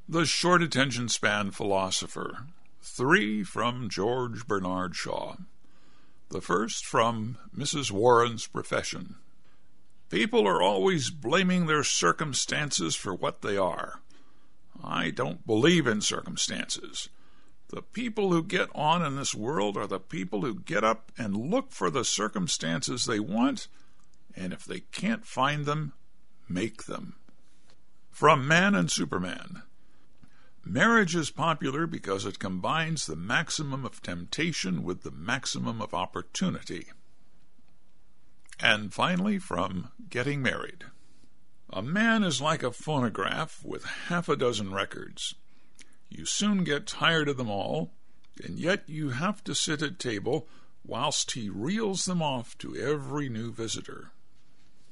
The Short Attention Span Philosopher. 3 from George Bernard Shaw. The first from Mrs. Warren's Profession. People are always blaming their circumstances for what they are. I don't believe in circumstances. The people who get on in this world are the people who get up and look for the circumstances they want, and if they can't find them, make them. From Man and Superman. Marriage is popular because it combines the maximum of temptation with the maximum of opportunity. And finally, from Getting Married. A man is like a phonograph with 6 records. You soon get tired of them all, and yet you have to sit at table whilst he reels them off to every new visitor.